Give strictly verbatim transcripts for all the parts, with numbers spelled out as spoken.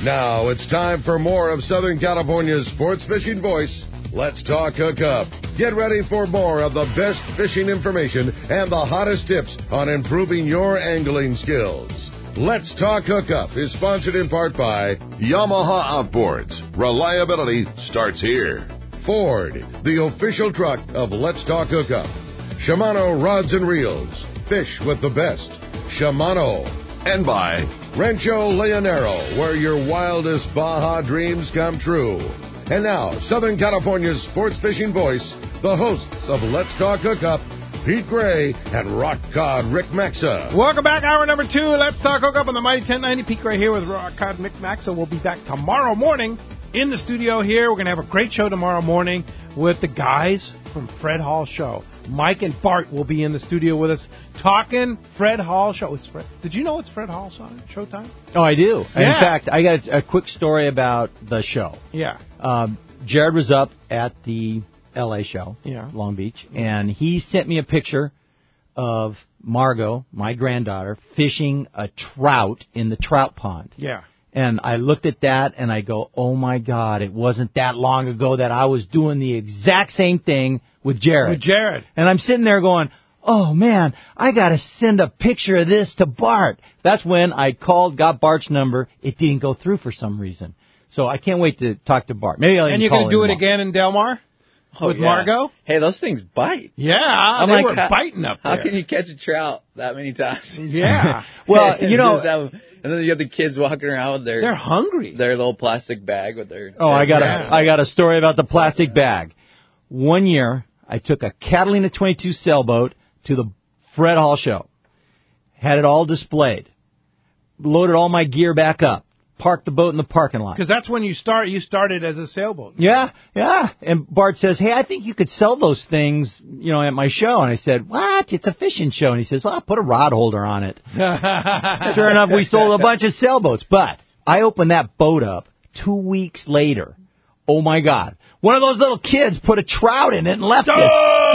Now it's time for more of Southern California's sports fishing voice. Let's Talk Hookup. Get ready for more of the best fishing information and the hottest tips on improving your angling skills. Let's Talk Hookup is sponsored in part by Yamaha Outboards. Reliability starts here. Ford, the official truck of Let's Talk Hookup. Shimano Rods and Reels. Fish with the best. Shimano. And by Rancho Leonero, where your wildest Baja dreams come true. And now, Southern California's sports fishing voice, the hosts of Let's Talk Hookup, Pete Gray and Rock Cod Rick Maxa. Welcome back, hour number two. Let's Talk Hookup on the Mighty ten ninety. Pete Gray here with Rock Cod Rick Maxa. We'll be back tomorrow morning in the studio here. We're going to have a great show tomorrow morning with the guys from Fred Hall Show. Mike and Bart will be in the studio with us talking Fred Hall Show. It's Fred. Did you know it's Fred Hall show time? Oh, I do. Yeah. In fact, I got a, a quick story about the show. Yeah. Um, Jared was up at the L A show, yeah. Long Beach, and he sent me a picture of Margot, my granddaughter, fishing a trout in the trout pond. Yeah. And I looked at that, and I go, oh, my God, it wasn't that long ago that I was doing the exact same thing with Jared. With Jared. And I'm sitting there going, oh, man, I got to send a picture of this to Bart. That's when I called, got Bart's number. It didn't go through for some reason. So I can't wait to talk to Bart. Maybe I'll And even you're call going to do him it tomorrow. again in Del Mar? Oh, with yeah. Margot? Hey, those things bite. Yeah, I'm they like, were how, biting up there. How can you catch a trout that many times? Yeah. Well, you know. Have, and then you have the kids walking around with their... They're hungry. Their little plastic bag with their... Oh, their I got yeah. a, I got a story about the plastic bag. One year, I took a Catalina twenty-two sailboat to the Fred Hall show. Had it all displayed. Loaded all my gear back up. Parked the boat in the parking lot. Because that's when you start. You started as a sailboat. Yeah, yeah. And Bart says, hey, I think you could sell those things, you know, at my show. And I said, what? It's a fishing show. And he says, well, I'll put a rod holder on it. Sure enough, we sold a bunch of sailboats. But I opened that boat up two weeks later. Oh, my God. One of those little kids put a trout in it and left oh!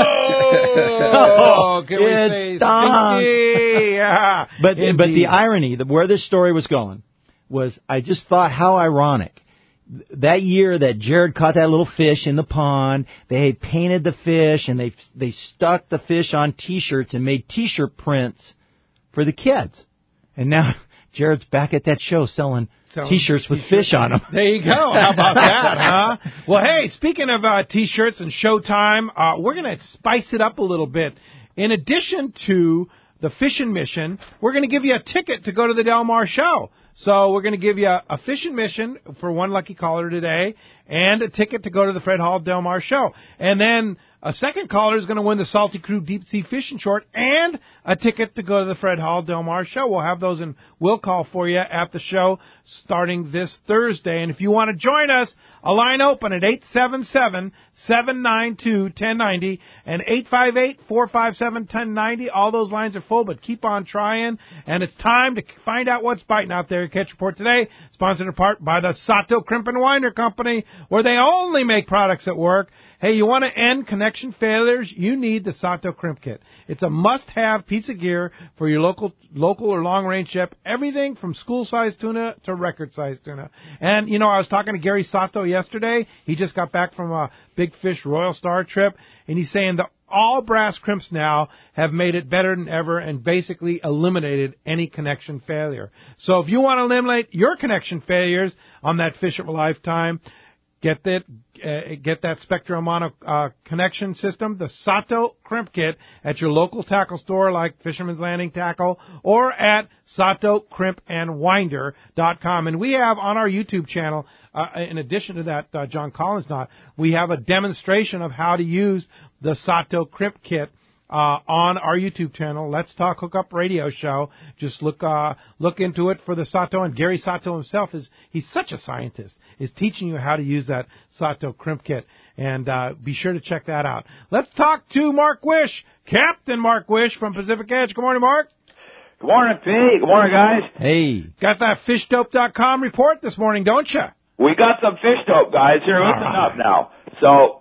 it. Oh, can we it say stunk. stinky? Yeah, but, indeed. but the irony, the, where this story was going, was I just thought how ironic. That year that Jared caught that little fish in the pond, they had painted the fish and they they stuck the fish on T-shirts and made T-shirt prints for the kids. And now Jared's back at that show selling Selling T-shirts with T-shirts. fish on them. There you go. How about that, huh? Well, hey, speaking of uh, T-shirts and Showtime, uh, we're going to spice it up a little bit. In addition to the fishing mission, we're going to give you a ticket to go to the Del Mar show. So we're going to give you a, a fishing mission for one lucky caller today and a ticket to go to the Fred Hall Del Mar show. And then a second caller is going to win the Salty Crew Deep Sea Fishing Short and a ticket to go to the Fred Hall Del Mar show. We'll have those in will call for you at the show starting this Thursday. And if you want to join us, a line open at eight seven seven, seven nine two, one zero nine zero and eight five eight, four five seven, one zero nine zero. All those lines are full, but keep on trying. And it's time to find out what's biting out there. Catch Report today, sponsored in part by the Sato Crimp and Winder Company, where they only make products that work. Hey, you want to end connection failures? You need the Sato Crimp Kit. It's a must-have piece of gear for your local local or long-range ship. Everything from school-sized tuna to record-sized tuna. And, you know, I was talking to Gary Sato yesterday. He just got back from a Big Fish Royal Star trip, and he's saying the all brass crimps now have made it better than ever and basically eliminated any connection failure. So if you want to eliminate your connection failures on that fish of a lifetime, Get that, uh, get that Spectrum Mono uh, connection system, the Sato Crimp Kit, at your local tackle store like Fisherman's Landing Tackle or at sato crimp and winder dot com. And we have on our YouTube channel, uh, in addition to that, uh, John Collins not, we have a demonstration of how to use the Sato Crimp Kit Uh, on our YouTube channel, Let's Talk Hookup Radio Show. Just look uh, look into it for the Sato, and Gary Sato himself is he's such a scientist, is teaching you how to use that Sato Crimp Kit, and uh, be sure to check that out. Let's talk to Mark Wish, Captain Mark Wish from Pacific Edge. Good morning, Mark. Good morning, Pete. Good morning, guys. Hey. Got that fish dope dot com report this morning, don't you? We got some fish dope, guys. Here, listen up now. So...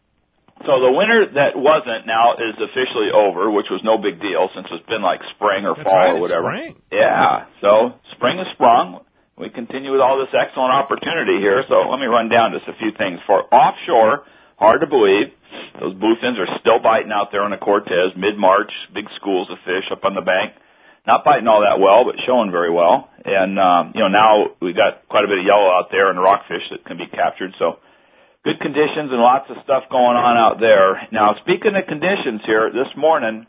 So the winter that wasn't now is officially over, which was no big deal since it's been like spring or That's fall right, or whatever. Spring. Yeah. So spring has sprung. we continue with all this excellent opportunity here. So let me run down just a few things. For offshore, hard to believe, those bluefins are still biting out there on the Cortez, mid-March, big schools of fish up on the bank. Not biting all that well, but showing very well. And, um, you know, now we got quite a bit of yellow out there and rockfish that can be captured. So good conditions and lots of stuff going on out there. Now, speaking of conditions here, this morning,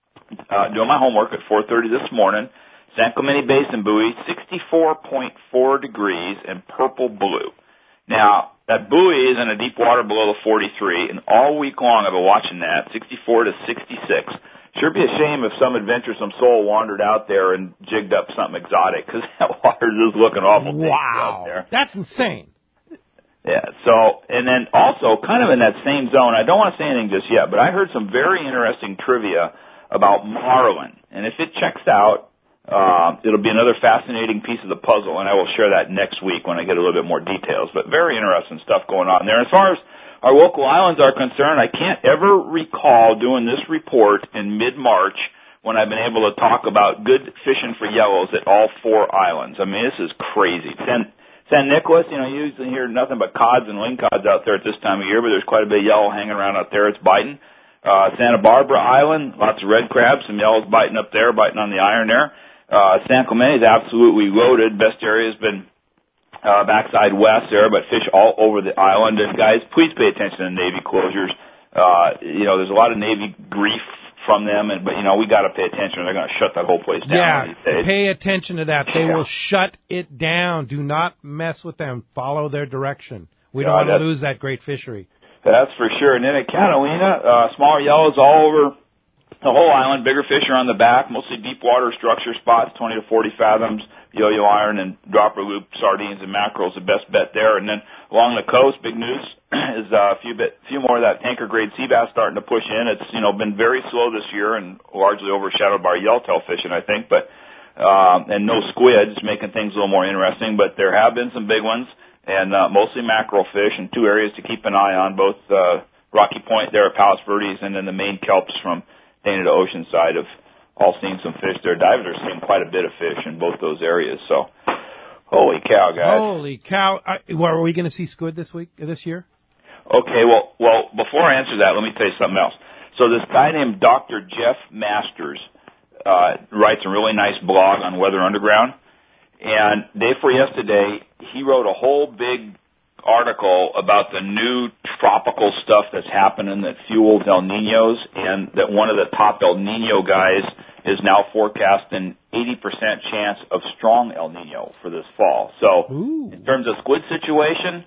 uh, doing my homework at four thirty this morning, San Clemente Basin buoy, sixty-four point four degrees and purple blue. Now, that buoy is in a deep water below the forty-three, and all week long I've been watching that, sixty-four to sixty-six. Sure be a shame if some adventuresome soul wandered out there and jigged up something exotic, because that water is looking awful tasty out there. That's insane. Yeah, so, and then also, kind of in that same zone, I don't want to say anything just yet, but I heard some very interesting trivia about marlin. And if it checks out, uh, it'll be another fascinating piece of the puzzle, and I will share that next week when I get a little bit more details. But very interesting stuff going on there. As far as our local islands are concerned, I can't ever recall doing this report in mid-March when I've been able to talk about good fishing for yellows at all four islands. I mean, this is crazy. San, San Nicolas, you know, you usually hear nothing but cods and lingcods out there at this time of year, but there's quite a bit of yellow hanging around out there. It's biting. Uh, Santa Barbara Island, lots of red crabs, some yellows biting up there, biting on the iron there. Uh, San Clemente is absolutely loaded. Best area has been Uh, backside west there, but fish all over the island. And guys, please pay attention to Navy closures. Uh, you know, there's a lot of Navy grief from them, and but you know, we got to pay attention. They're going to shut that whole place down. Yeah, these days. Pay attention to that. They Yeah. will shut it down. Do not mess with them. Follow their direction. We don't Yeah, want to that's- lose that great fishery. That's for sure. And then at Catalina, uh, smaller yellows all over the whole island. Bigger fish are on the back, mostly deep water structure spots, twenty to forty fathoms. Yo-yo iron and dropper loop sardines and mackerels, the best bet there. And then along the coast, big news is uh, a few bit, few more of that tanker grade sea bass starting to push in. It's you know been very slow this year and largely overshadowed by yellowtail fishing, I think. But um, and no squids, making things a little more interesting. But there have been some big ones, and uh, mostly mackerel fish. And two areas to keep an eye on: both uh, Rocky Point there at Palos Verdes, and then the main kelps from Dana to Oceanside of. All seeing some fish there. Divers are seeing quite a bit of fish in both those areas. So, holy cow, guys! Holy cow! I, well, are we going to see squid this week, this year? Okay, well, well, before I answer that, let me tell you something else. So, this guy named Doctor Jeff Masters uh, writes a really nice blog on Weather Underground, and day before yesterday, he wrote a whole big article about the new tropical stuff that's happening that fuels El Niños, and that one of the top El Niño guys is now forecasting eighty percent chance of strong El Niño for this fall. So, Ooh. in terms of squid situation,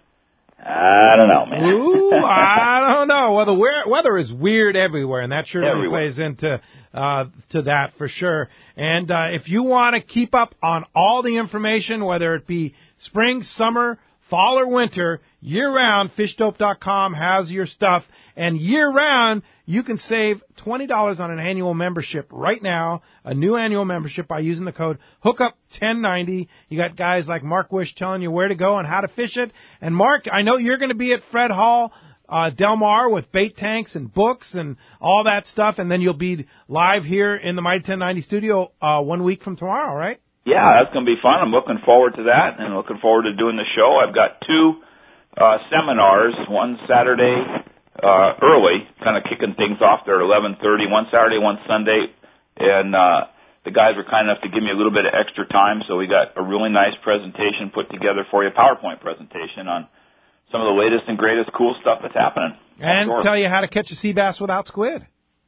I don't know, man. Ooh, I don't know. Well, the we- weather is weird everywhere, and that surely Everywhere. plays into uh, to that for sure. And uh, if you want to keep up on all the information, whether it be spring, summer, fall, or winter, year-round, fish dope dot com has your stuff. And year-round, you can save twenty dollars on an annual membership right now, a new annual membership by using the code hookup ten ninety. You got guys like Mark Wish telling you where to go and how to fish it. And, Mark, I know you're going to be at Fred Hall, uh, Del Mar with bait tanks and books and all that stuff, and then you'll be live here in the Mighty ten ninety studio uh, one week from tomorrow, right? Yeah, that's going to be fun. I'm looking forward to that and looking forward to doing the show. I've got two uh, seminars, one Saturday uh, early, kind of kicking things off there at eleven thirty, one Saturday, one Sunday, and uh, the guys were kind enough to give me a little bit of extra time, so we got a really nice presentation put together for you, a PowerPoint presentation on some of the latest and greatest cool stuff that's happening. And Offshore. tell you how to catch a sea bass without squid.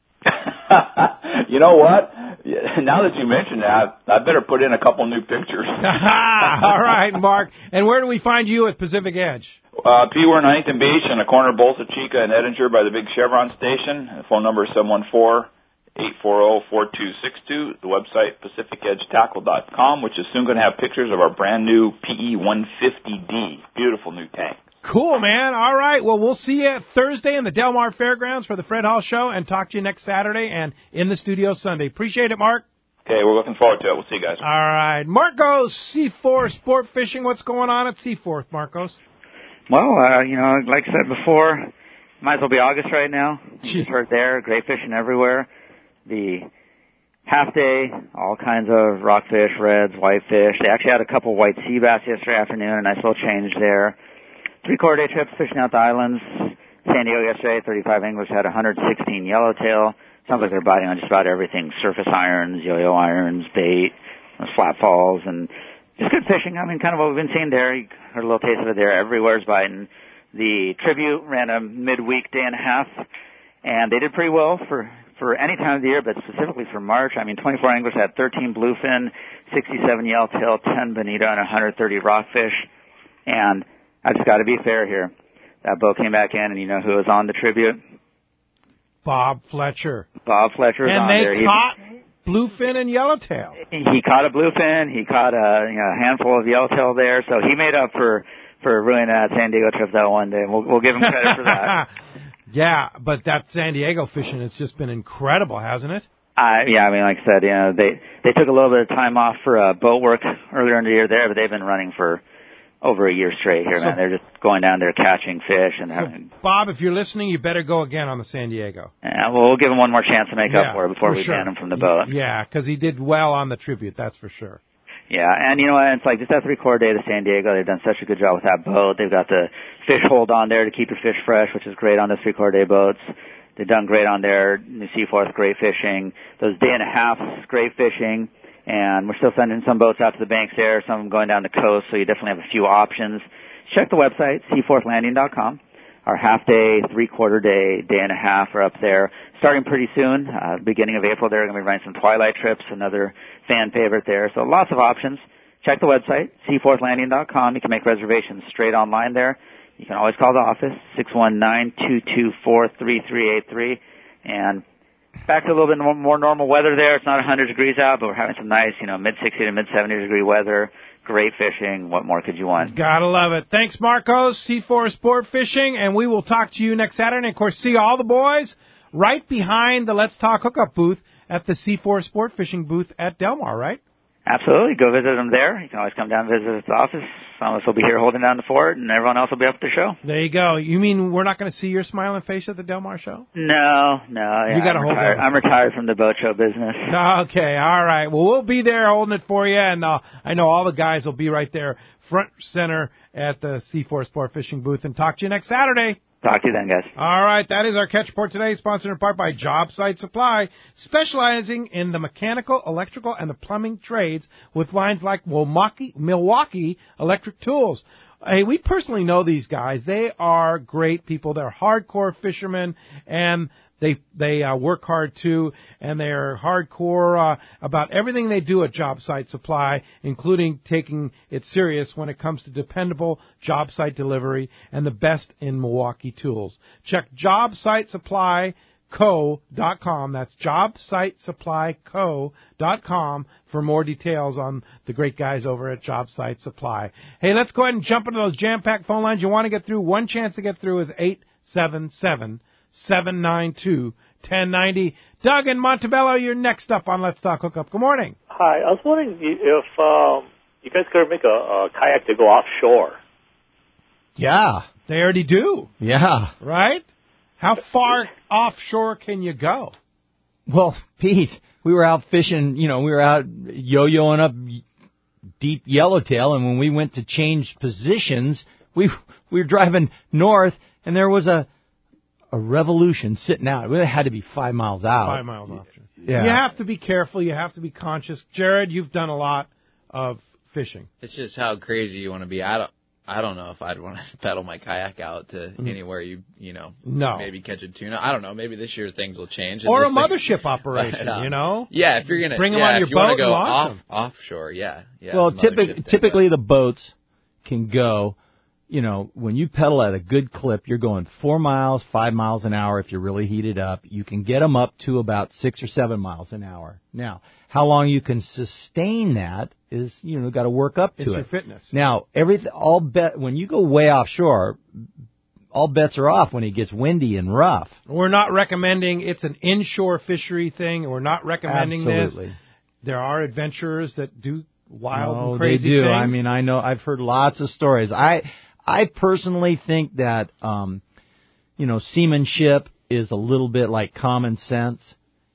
You know what? Now that you mention that, I better put in a couple new pictures. All right, Mark. And where do we find you at Pacific Edge? Uh, P. We're in Huntington Beach in the corner of Bolsa Chica and Edinger by the big Chevron station. The phone number is seven one four, eight four zero, four two six two. The website, pacific edge tackle dot com, which is soon going to have pictures of our brand new P E one fifty D. Beautiful new tank. Cool, man. All right. Well, we'll see you Thursday in the Del Mar Fairgrounds for the Fred Hall Show and talk to you next Saturday and in the studio Sunday. Appreciate it, Mark. Okay, we're looking forward to it. We'll see you guys. All right. Marcos, C four Sport Fishing. What's going on at C four, Marcos? Well, uh, you know, like I said before, might as well be August right now. You just heard there, great fishing everywhere. The half day, all kinds of rockfish, reds, whitefish. They actually had a couple white sea bass yesterday afternoon, a nice little change there. Three-quarter day trips fishing out the islands. San Diego yesterday, thirty-five anglers had one hundred sixteen yellowtail. Sounds like they're biting on just about everything, surface irons, yo-yo irons, bait, flat falls, and just good fishing. I mean, kind of what we've been seeing there. You heard a little taste of it there. Everywhere's biting. The Tribute ran a midweek day and a half, and they did pretty well for, for any time of the year, but specifically for March. I mean, twenty-four anglers had thirteen bluefin, sixty-seven yellowtail, ten bonita, and one hundred thirty rockfish. And I just got to be fair here. That boat came back in, and you know who was on the Tribute? Bob Fletcher. Bob Fletcher was and on they there. And they caught bluefin and yellowtail. He caught a bluefin. He caught a, you know, a handful of yellowtail there. So he made up for, for ruining that San Diego trip that one day. We'll, we'll give him credit for that. Yeah, but that San Diego fishing has just been incredible, hasn't it? Uh, yeah, I mean, like I said, you know, they, they took a little bit of time off for uh, boat work earlier in the year there, but they've been running for over a year straight here, so, man. They're just going down there catching fish and so having. Bob, if you're listening, you better go again on the San Diego. Yeah, well, we'll give him one more chance to make yeah, up for it before for we sure. ban him from the boat. Yeah, because he did well on the Tribute, that's for sure. Yeah, and you know what? It's like just that three-quarter day to San Diego. They've done such a good job with that boat. They've got the fish hold on there to keep your fish fresh, which is great on the three-quarter day boats. They've done great on their New Seaforth, great fishing. Those day and a half, great fishing. And we're still sending some boats out to the banks there, some going down the coast, so you definitely have a few options. Check the website, seaforth landing dot com. Our half-day, three-quarter day, day and a half are up there. Starting pretty soon, uh, beginning of April, they're going to be running some twilight trips, another fan favorite there. So lots of options. Check the website, seaforth landing dot com. You can make reservations straight online there. You can always call the office, six one nine, two two four, three three eight three. And back to a little bit more normal weather there. It's not one hundred degrees out, but we're having some nice, you know, mid sixty to mid seventy degree weather. Great fishing. What more could you want? Gotta love it. Thanks, Marcos, Seaforth Sport Fishing, and we will talk to you next Saturday. And, of course, see all the boys right behind the Let's Talk Hookup booth at the Seaforth Sport Fishing booth at Del Mar, right? Absolutely. Go visit them there. You can always come down and visit at the office. Some of us will be here holding down the fort, and everyone else will be up at the show. There you go. You mean we're not going to see your smiling face at the Del Mar show? No, no. Yeah, you got to I'm hold retired. it. I'm retired from the boat show business. Okay, all right. Well, we'll be there holding it for you, and uh, I know all the guys will be right there front center at the Seaforth Sport Fishing booth, and talk to you next Saturday. Talk to you then, guys. All right, that is our Catch Report today, sponsored in part by Job Site Supply, specializing in the mechanical, electrical, and the plumbing trades with lines like Milwaukee, Milwaukee Electric Tools. Hey, we personally know these guys. They are great people. They're hardcore fishermen, and they they uh, work hard too, and they're hardcore uh, about everything they do at Job Site Supply, including taking it serious when it comes to dependable job site delivery and the best in Milwaukee tools. Check job site supply co dot com. That's job site supply co dot com for more details on the great guys over at Job Site Supply. Hey, let's go ahead and jump into those jam-packed phone lines. You want to get through? One chance to get through is eight seven seven, seven nine two, one oh nine oh. Doug in Montebello, you're next up on Let's Talk Hookup. Good morning. Hi. I was wondering if um, you guys could make a, a kayak to go offshore. Yeah. They already do. Yeah. Right? How far offshore can you go? Well, Pete, we were out fishing, you know, we were out yo-yoing up deep yellowtail, and when we went to change positions, we we were driving north, and there was a a Revolution sitting out. It had to be five miles out. Five miles offshore. Yeah. You have to be careful. You have to be conscious. Jared, you've done a lot of fishing. It's just how crazy you want to be. I don't, I don't know if I'd want to pedal my kayak out to mm. anywhere you, you know, no. maybe catch a tuna. I don't know. Maybe this year things will change. Or a thing, mothership operation, right, uh, you know? Yeah, if you're going to bring them yeah, on your if you boat want to go off, them. offshore, yeah. yeah well, typic- typically thing, the boats can go, you know, when you pedal at a good clip, you're going four miles, five miles an hour if you're really heated up. You can get them up to about six or seven miles an hour. Now, how long you can sustain that is, you know, got to work up to it's it. It's your fitness. Now, everything, all bet, when you go way offshore, all bets are off when it gets windy and rough. We're not recommending it's an inshore fishery thing. We're not recommending Absolutely. this. There are adventurers that do wild no, and crazy they do. things. I mean, I know, I've heard lots of stories. I, I personally think that, um, you know, seamanship is a little bit like common sense.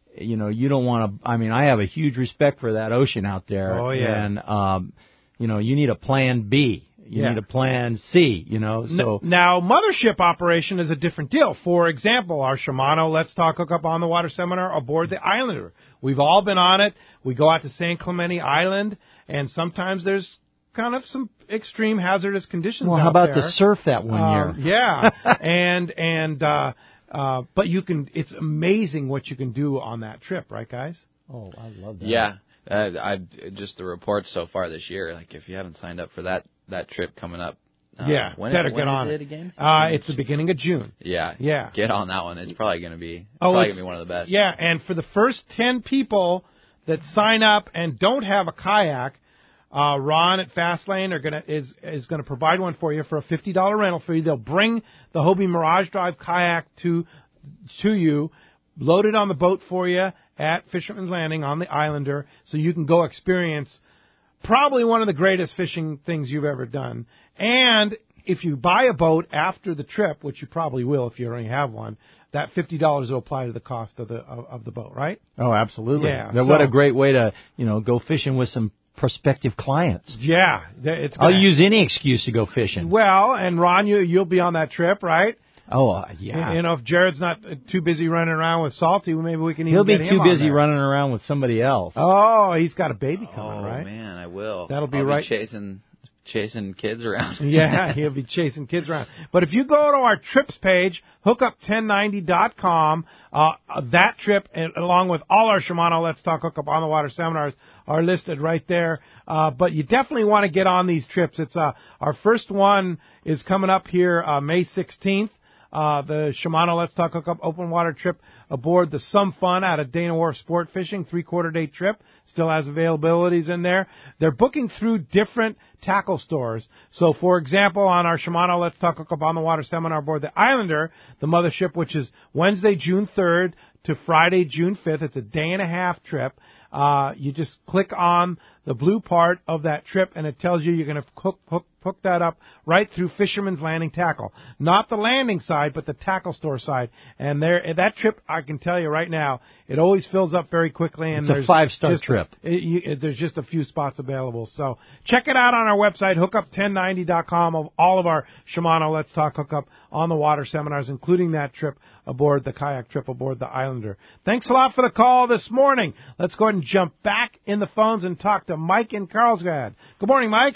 you know, you don't want to. I mean, I have a huge respect for that ocean out there. Oh, yeah. And um, you know, you need a plan B. You Yeah. need a plan C, you know. So Now, mothership operation is a different deal. For example, our Shimano Let's Talk Hookup on the Water seminar aboard the Islander. We've all been on it. We go out to San Clemente Island, and sometimes there's kind of some extreme hazardous conditions well, out how about there. the surf that one Um, year? yeah, and and uh, uh, but you can. It's amazing what you can do on that trip, right, guys? Oh, I love that. Yeah, uh, I just the reports so far this year. Like, if you haven't signed up for that that trip coming up, uh, yeah, when, better when get is on it again? Uh, it's the beginning of June. Yeah, Yeah. Get on that one. It's probably going to be Oh, probably it's- going to be one of the best. Yeah, and for the first ten people that sign up and don't have a kayak, uh, Ron at Fastlane are gonna is is gonna provide one for you for a fifty dollar rental fee. They'll bring the Hobie Mirage Drive kayak to to you, load it on the boat for you at Fisherman's Landing on the Islander, so you can go experience probably one of the greatest fishing things you've ever done. And if you buy a boat after the trip, which you probably will if you already have one, that fifty dollars will apply to the cost of the of, of the boat, right? Oh, absolutely. Yeah, Now, what so- a great way to, you know, go fishing with some prospective clients. Yeah, th- it's. I'll gonna- use any excuse to go fishing. Well, and Ron, you you'll be on that trip, right? Oh, uh, yeah. You know, if Jared's not uh, too busy running around with Salty, maybe we can even He'll be get him too on busy there. running around with somebody else. Oh, he's got a baby coming, Oh right? man, I will. That'll be I'll right- chasing chasing kids around. Yeah, he'll be chasing kids around. But if you go to our trips page, hookup ten ninety dot com, uh, that trip, and along with all our Shimano Let's Talk Hookup on the Water seminars, are listed right there. Uh, but you definitely want to get on these trips. It's uh, our first one is coming up here uh, May sixteenth. Uh, the Shimano Let's Talk Hookup open water trip aboard the Some Fun out of Dana Wharf Sport Fishing, three-quarter day trip. Still has availabilities in there. They're booking through different tackle stores. So, for example, on our Shimano Let's Talk Hookup on the Water seminar aboard the Islander, the mothership, which is Wednesday, June third to Friday, June fifth. It's a day and a half trip. Uh, you just click on the blue part of that trip, and it tells you you're going to hook, hook, hook that up right through Fisherman's Landing Tackle. Not the landing side, but the tackle store side. And there, that trip, I can tell you right now, it always fills up very quickly. And It's a there's five-star just- trip. it- you- there's just a few spots available. So check it out on our website, hookup ten ninety dot com, of all of our Shimano Let's Talk Hookup on the Water seminars, including that trip aboard the kayak trip aboard the Islander. Thanks a lot for the call this morning. Let's go ahead and jump back in the phones and talk to Mike in Carlsbad. Good morning, Mike.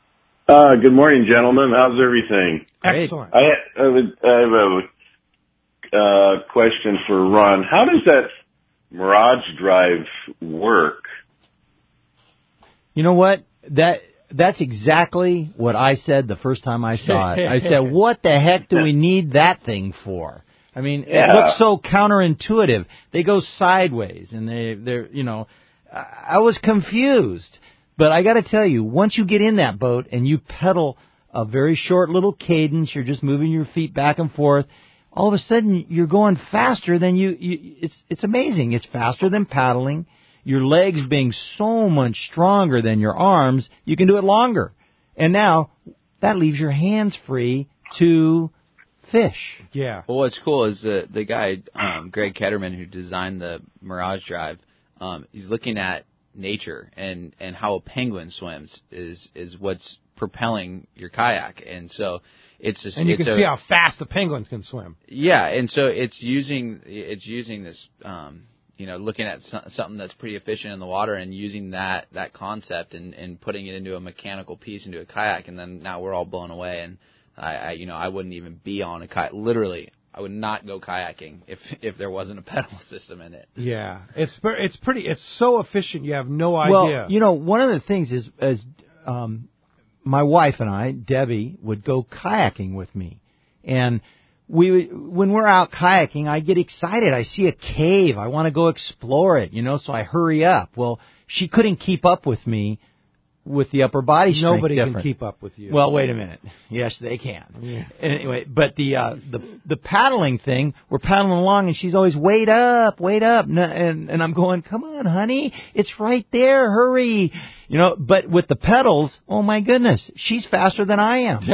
Uh, good morning, gentlemen. How's everything? Great. Excellent. I, I, would, I have a uh, question for Ron. How does that Mirage Drive work? You know what? That that's exactly what I said the first time I saw it. I said, "What the heck do we need that thing for?" I mean, Yeah. it looks so counterintuitive. They go sideways, and they they're you know, I, I was confused. But I got to tell you, once you get in that boat and you pedal a very short little cadence, you're just moving your feet back and forth. All of a sudden, you're going faster than you. you it's it's amazing. It's faster than paddling. Your legs being so much stronger than your arms, you can do it longer. And now, that leaves your hands free to fish. Yeah. Well, what's cool is the the guy um, Greg Ketterman, who designed the Mirage Drive. Um, he's looking at nature and, and how a penguin swims is is what's propelling your kayak, and so it's a, And you it's can a, see how fast the penguins can swim. yeah, and so it's using it's using this. Um, you know, looking at so- something that's pretty efficient in the water and using that, that concept and, and putting it into a mechanical piece, into a kayak, and then now we're all blown away. And I, I, you know, I wouldn't even be on a kayak. Literally, I would not go kayaking if if there wasn't a pedal system in it. Yeah. It's ver- it's pretty. It's so efficient. You have no idea. Well, you know, one of the things is, is um, my wife and I, Debbie, would go kayaking with me, and we, when we're out kayaking, I get excited. I see a cave. I want to go explore it, you know, so I hurry up. Well, she couldn't keep up with me with the upper body strength. Nobody difference. can keep up with you. Well, wait a minute. Yes, they can. Yeah. Anyway, but the uh, the the paddling thing, we're paddling along, and she's always, wait up, wait up, and and, and I'm going, come on, honey, it's right there, hurry, you know. But with the pedals, oh my goodness, she's faster than I am. Yeah.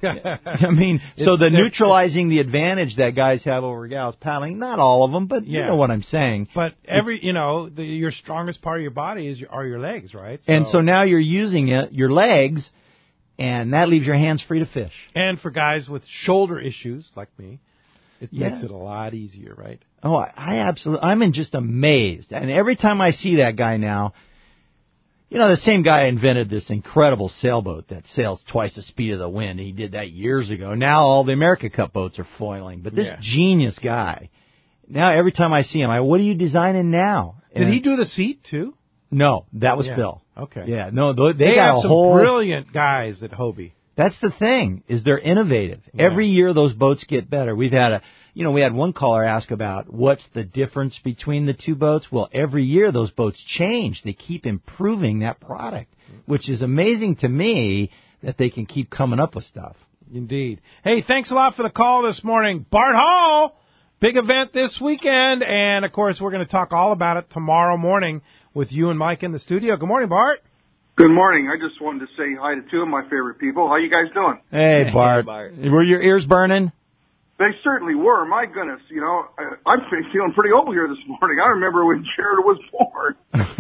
I mean, so the neutralizing the advantage that guys have over gals paddling, not all of them, but yeah. you know what I'm saying. But every, it's, you know, the, your strongest part of your body is your, are your legs, right? So. And so now you're using it, your legs, and that leaves your hands free to fish. And for guys with shoulder issues like me, it yeah. makes it a lot easier, right? Oh, I, I absolutely, I'm in just amazed. And every time I see that guy now, you know, the same guy invented this incredible sailboat that sails twice the speed of the wind. He did that years ago. Now all the America Cup boats are foiling. But this yeah. genius guy, now every time I see him, I, what are you designing now? Did and he do the seat, too? No, that was yeah. Phil. Okay. Yeah, no, they, they got have a some whole... brilliant guys at Hobie. That's the thing, is they're innovative. Yeah. Every year those boats get better. We've had a, you know, we had one caller ask about what's the difference between the two boats. Well, every year those boats change. They keep improving that product, which is amazing to me that they can keep coming up with stuff. Indeed. Hey, thanks a lot for the call this morning. Bart Hall, big event this weekend, and, of course, we're going to talk all about it tomorrow morning with you and Mike in the studio. Good morning, Bart. Good morning. I just wanted to say hi to two of my favorite people. How you guys doing? Hey, Bart. Hey, Bart. Were your ears burning? They certainly were. My goodness, you know, I, I'm feeling pretty old here this morning. I remember when Jared was born.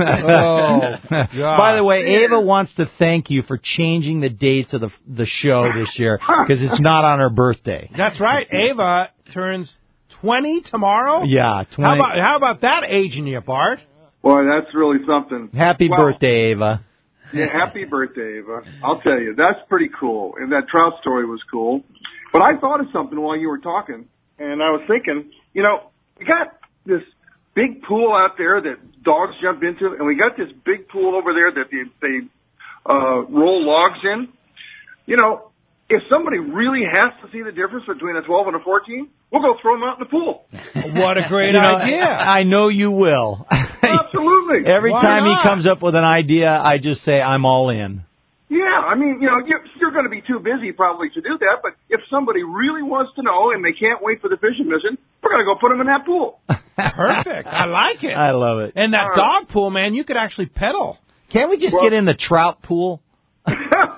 Oh, God. By the way, Ava wants to thank you for changing the dates of the the show this year because it's not on her birthday. That's right. Ava turns twenty tomorrow? Yeah, twenty. How about, how about that aging you, Bart? Boy, that's really something. Happy well, birthday, Ava. Yeah, happy birthday, Ava. I'll tell you, that's pretty cool. And that trout story was cool. But I thought of something while you were talking, and I was thinking, you know, we got this big pool out there that dogs jump into, and we got this big pool over there that they, they uh, roll logs in. You know, if somebody really has to see the difference between a twelve and a fourteen, we'll go throw them out in the pool. What a great you know, idea. I know you will. Absolutely. Every Why time not? he comes up with an idea, I just say, I'm all in. Yeah, I mean, you know, you're, you're going to be too busy probably to do that, but if somebody really wants to know and they can't wait for the fishing mission, we're going to go put them in that pool. Perfect. I like it. I love it. And that Uh, dog pool, man, you could actually pedal. Can't we just Well- get in the trout pool? Do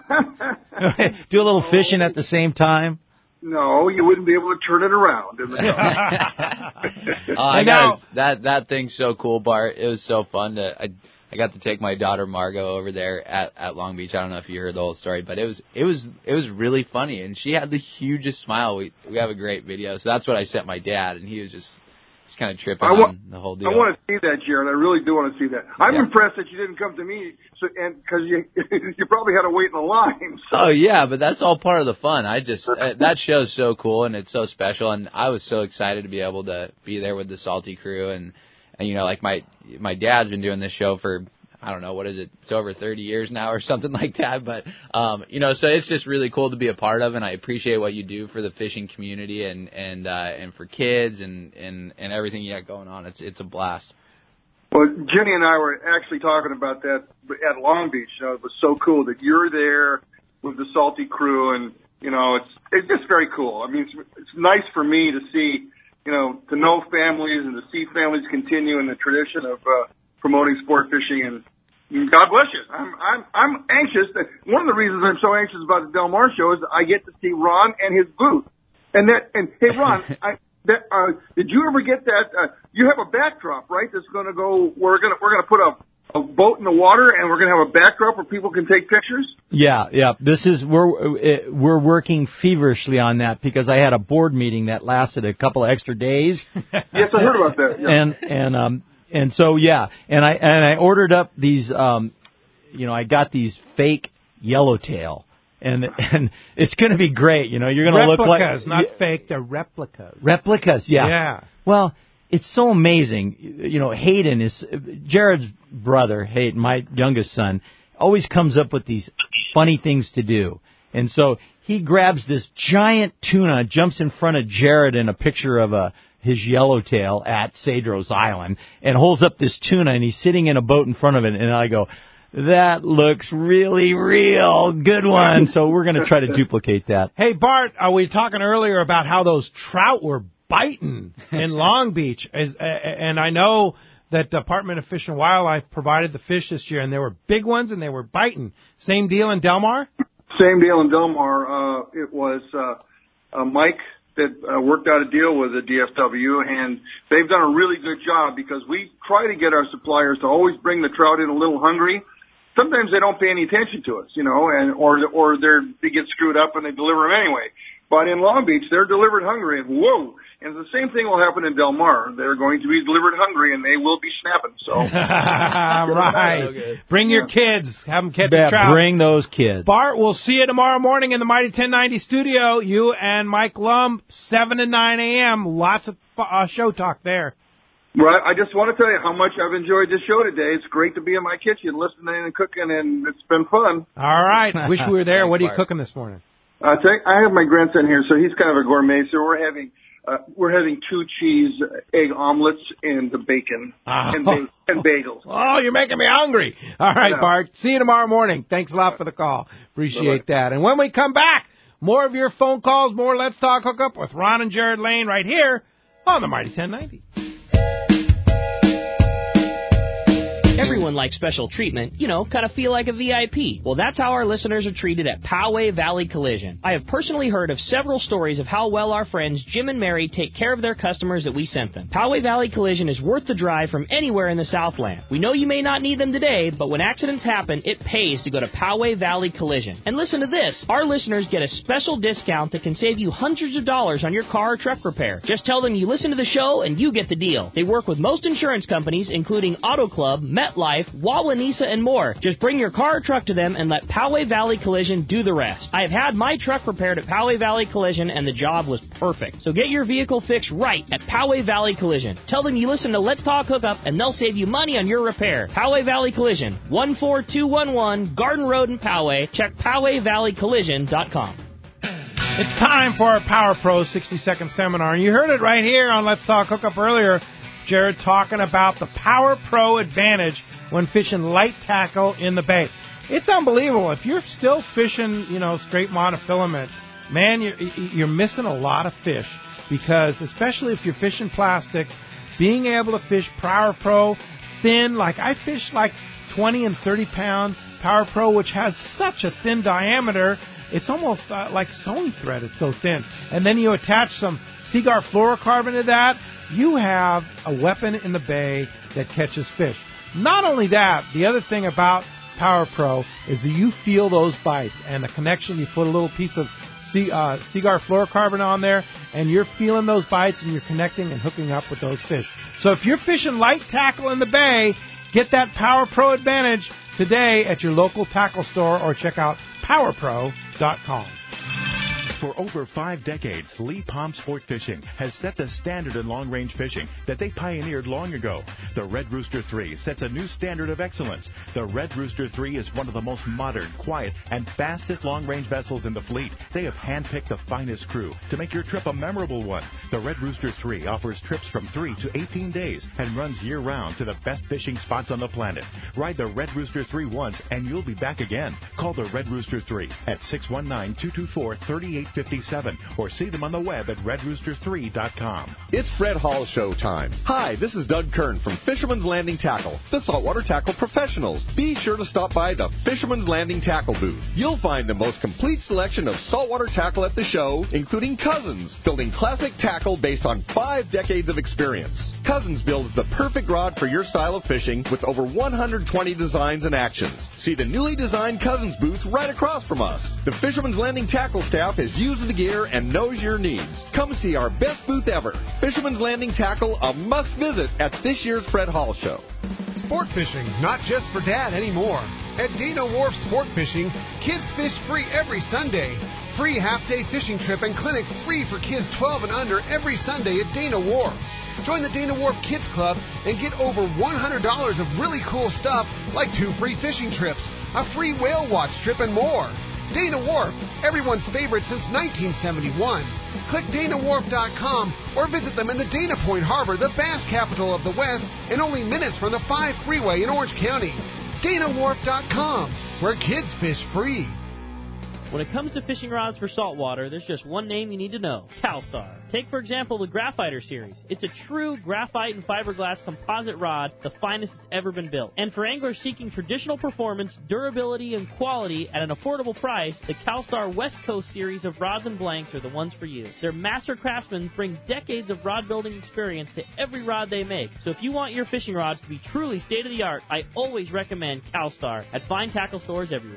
a little fishing at the same time? No, you wouldn't be able to turn it around. In the Oh, I And got now- that that thing's so cool, Bart. It was so fun to I I got to take my daughter Margot over there at at Long Beach. I don't know if you heard the whole story, but it was it was it was really funny, and she had the hugest smile. We we have a great video, so that's what I sent my dad, and he was just just kind of tripping I wa- on the whole deal. I want to see that, Jared. I really do want to see that. I'm Yeah. impressed that you didn't come to me, so, and because you you probably had to wait in the line. So. Oh yeah, but that's all part of the fun. I just uh, that show's so cool and it's so special, and I was so excited to be able to be there with the Salty crew, and, and you know, like my my dad's been doing this show for I don't know what is it, it's over thirty years now or something like that. But um, you know, so it's just really cool to be a part of, and I appreciate what you do for the fishing community and and uh, and for kids and, and and everything you got going on. It's it's a blast. Well, Jenny and I were actually talking about that at Long Beach. You know, it was so cool that you're there with the Salty crew, and you know, it's it's just very cool. I mean, it's, it's nice for me to see, you know, to know families and to see families continue in the tradition of uh, promoting sport fishing, and God bless you. I'm I'm I'm anxious. One of the reasons I'm so anxious about the Del Mar show is I get to see Ron and his booth, and that and hey Ron, I. That, uh, did you ever get that? Uh, you have a backdrop, right? That's going to go. We're going to we're going to put a, a boat in the water, and we're going to have a backdrop where people can take pictures. Yeah, yeah. This is we're we're working feverishly on that because I had a board meeting that lasted a couple of extra days. Yes, I heard about that. Yeah. And and um and so yeah, and I and I ordered up these um, you know, I got these fake yellowtail. And and it's going to be great, you know. You're going to look like replicas, not fake. They're replicas. Replicas, yeah. Yeah. Well, it's so amazing. You know, Hayden is Jared's brother. Hayden, my youngest son, always comes up with these funny things to do. And so he grabs this giant tuna, jumps in front of Jared in a picture of a his yellowtail at Cedros Island, and holds up this tuna, and he's sitting in a boat in front of it. And I go, that looks really real. Good one. So we're going to try to duplicate that. Hey, Bart, uh, we were talking earlier about how those trout were biting in Long Beach. As, uh, and I know that Department of Fish and Wildlife provided the fish this year, and they were big ones, and they were biting. Same deal in Del Mar? Same deal in Del Mar. Uh, it was uh, uh, Mike that uh, worked out a deal with the D F W, and they've done a really good job because we try to get our suppliers to always bring the trout in a little hungry. Sometimes they don't pay any attention to us, you know, and or or they're, they get screwed up and they deliver them anyway. But in Long Beach, they're delivered hungry, and whoa! And the same thing will happen in Del Mar. They're going to be delivered hungry, and they will be snapping. So, right. Bring your kids. Have them catch Bet, a trout. Bring those kids. Bart, we'll see you tomorrow morning in the Mighty ten ninety studio. You and Mike Lum, seven to nine a.m. Lots of uh, show talk there. Well, I just want to tell you how much I've enjoyed this show today. It's great to be in my kitchen listening and cooking, and it's been fun. All right. Wish we were there. Thanks, what are you Bart. cooking this morning? Uh, take, I have my grandson here, so he's kind of a gourmet. So we're having uh, we're having two cheese egg omelets and the bacon Oh. and, ba- and bagels. Oh, you're making me hungry. All right, Yeah. Bart. See you tomorrow morning. Thanks a lot for the call. Appreciate that. And when we come back, more of your phone calls, more Let's Talk Hookup with Ron and Jared Lane right here on the Mighty ten ninety. Everyone likes special treatment, you know, kind of feel like a V I P. Well, that's how our listeners are treated at Poway Valley Collision. I have personally heard of several stories of how well our friends Jim and Mary take care of their customers that we sent them. Poway Valley Collision is worth the drive from anywhere in the Southland. We know you may not need them today, but when accidents happen, it pays to go to Poway Valley Collision. And listen to this. Our listeners get a special discount that can save you hundreds of dollars on your car or truck repair. Just tell them you listen to the show and you get the deal. They work with most insurance companies, including Auto Club, MetLife, Wawanesa, and more. Just bring your car or truck to them and let Poway Valley Collision do the rest. I have had my truck repaired at Poway Valley Collision, and the job was perfect. So get your vehicle fixed right at Poway Valley Collision. Tell them you listen to Let's Talk Hookup, and they'll save you money on your repair. Poway Valley Collision, one four two one one Garden Road in Poway. Check Poway Valley Collision dot com. It's time for our Power Pro sixty second seminar. And you heard it right here on Let's Talk Hookup earlier. Jared talking about the Power Pro advantage when fishing light tackle in the bay. It's unbelievable. If you're still fishing, you know, straight monofilament, man, you're, you're missing a lot of fish because, especially if you're fishing plastics, being able to fish Power Pro thin, like I fish like twenty and thirty pound Power Pro, which has such a thin diameter, it's almost uh, like sewing thread. It's so thin. And then you attach some Seaguar fluorocarbon to that, you have a weapon in the bay that catches fish. Not only that, the other thing about Power Pro is that you feel those bites and the connection. You put a little piece of sea, uh, Seaguar fluorocarbon on there, and you're feeling those bites, and you're connecting and hooking up with those fish. So if you're fishing light tackle in the bay, get that Power Pro advantage today at your local tackle store or check out power pro dot com. For over five decades, Lee Palm Sport Fishing has set the standard in long-range fishing that they pioneered long ago. The Red Rooster three sets a new standard of excellence. The Red Rooster three is one of the most modern, quiet, and fastest long-range vessels in the fleet. They have handpicked the finest crew to make your trip a memorable one. The Red Rooster three offers trips from three to eighteen days and runs year-round to the best fishing spots on the planet. Ride the Red Rooster three once and you'll be back again. Call the Red Rooster three at six one nine, two two four, three eight five seven or see them on the web at red rooster three dot com. It's Fred Hall Show time. Hi, this is Doug Kern from Fisherman's Landing Tackle, the saltwater tackle professionals. Be sure to stop by the Fisherman's Landing Tackle booth. You'll find the most complete selection of saltwater tackle at the show, including Cousins, building classic tackle based on five decades of experience. Cousins builds the perfect rod for your style of fishing with over one hundred twenty designs and actions. See the newly designed Cousins booth right across from us. The Fisherman's Landing Tackle staff has used the gear and knows your needs. Come see our best booth ever. Fisherman's Landing Tackle, a must visit at this year's Fred Hall Show. Sport fishing, not just for dad anymore. At Dana Wharf Sport Fishing, kids fish free every Sunday. Free half-day fishing trip and clinic free for kids twelve and under every Sunday at Dana Wharf. Join the Dana Wharf Kids Club and get over one hundred dollars of really cool stuff like two free fishing trips, a free whale watch trip, and more. Dana Wharf, everyone's favorite since nineteen seventy-one. Click dana wharf dot com or visit them in the Dana Point Harbor, the bass capital of the West, and only minutes from the five freeway in Orange County. dana wharf dot com, where kids fish free. When it comes to fishing rods for saltwater, there's just one name you need to know, CalStar. Take, for example, the Graphiter series. It's a true graphite and fiberglass composite rod, the finest it's ever been built. And for anglers seeking traditional performance, durability, and quality at an affordable price, the CalStar West Coast series of rods and blanks are the ones for you. Their master craftsmen bring decades of rod building experience to every rod they make. So if you want your fishing rods to be truly state-of-the-art, I always recommend CalStar at fine tackle stores everywhere.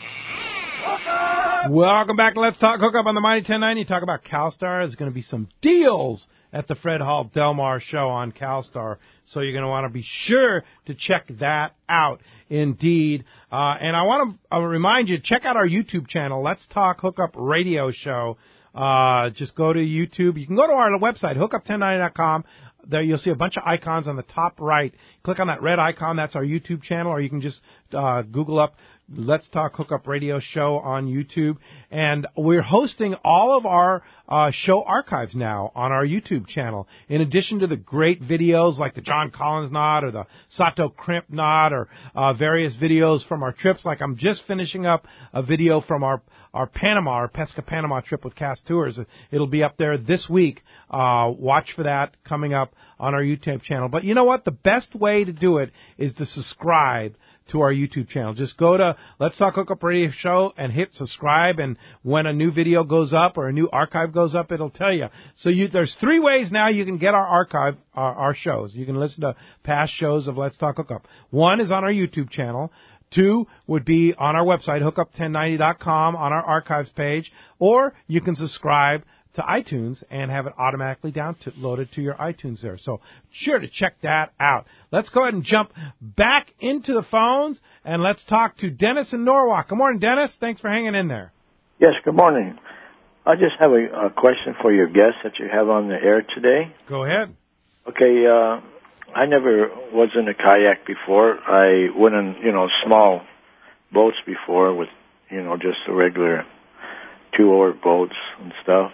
Welcome back to Let's Talk Hookup on the Mighty ten ninety. Talk about CalStar. There's going to be some deals at the Fred Hall Delmar show on CalStar, so you're going to want to be sure to check that out. Indeed. Uh, and I want to uh, remind you, check out our YouTube channel, Let's Talk Hookup Radio Show. Uh, just go to YouTube. You can go to our website, hookup ten ninety dot com. There you'll see a bunch of icons on the top right. Click on that red icon. That's our YouTube channel, or you can just uh, Google up Let's Talk Hookup Radio Show on YouTube. And we're hosting all of our uh, show archives now on our YouTube channel. In addition to the great videos like the John Collins knot or the Sato Crimp knot or uh, various videos from our trips. Like I'm just finishing up a video from our our Panama, our Pesca Panama trip with Cast Tours. It'll be up there this week. Uh, watch for that coming up on our YouTube channel. But you know what? The best way to do it is to subscribe to our YouTube channel. Just go to Let's Talk Hookup Radio Show and hit subscribe, and when a new video goes up or a new archive goes up, it'll tell you. So you, there's three ways now you can get our archive, our, our shows. You can listen to past shows of Let's Talk Hookup. One is on our YouTube channel. Two would be on our website, hookup ten ninety dot com, on our archives page, or you can subscribe to iTunes and have it automatically downloaded to your iTunes there. So sure to check that out. Let's go ahead and jump back into the phones, and let's talk to Dennis in Norwalk. Good morning, Dennis. Thanks for hanging in there. Yes, good morning. I just have a, a question for your guest that you have on the air today. Go ahead. Okay, uh, I never was in a kayak before. I went in, you know, small boats before with, you know, just the regular two-oar boats and stuff.